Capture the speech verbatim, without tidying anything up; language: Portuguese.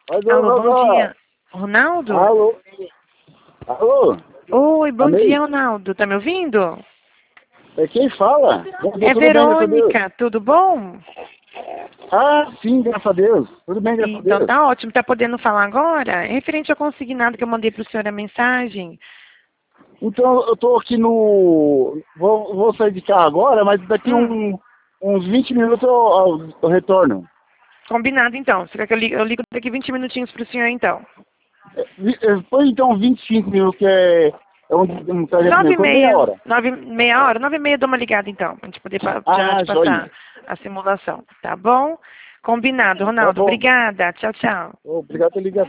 Mas, Alô, ô, bom ô, dia. Ronaldo? Alô? Alô? Oi, bom Amei? dia, Ronaldo. Tá me ouvindo? É quem fala? Bom dia, É tudo bem, graças a Deus. Verônica, tudo bom? Ah, sim, graças a Deus. Tudo bem, graças a Então Deus. tá ótimo. Tá podendo falar agora? É referente ao consignado que eu mandei pro senhor a mensagem. Então, eu tô aqui no... Vou, vou sair de carro agora, mas daqui Hum, um, uns vinte minutos eu, eu, eu retorno. combinado então. Você quer que eu ligo, eu ligo daqui vinte minutinhos pro senhor então? É, vi- é, Põe então vinte e cinco minutos, que é, é um, um trajeto Nove meu. e Põe meia meia. hora. Nove, meia hora? Nove e meia eu dou uma ligada então. Pra gente poder pa- já Ah, te passar joia. a simulação. Tá bom? Combinado, Tá Ronaldo. bom. Obrigada. Tchau, tchau. Obrigado pela ligação.